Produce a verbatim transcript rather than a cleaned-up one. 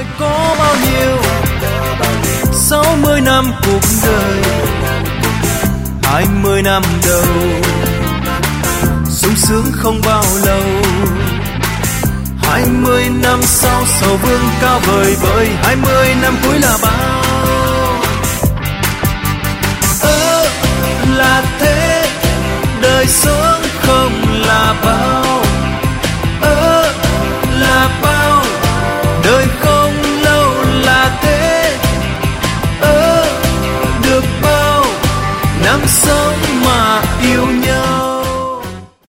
hỏi có bao nhiêu sáu mươi năm cuộc đời, hai mươi năm đầu sung sướng không bao lâu, hai mươi năm sau sầu vương cao vời vợi, hai mươi năm cuối là bao. Ơ là thế đời sống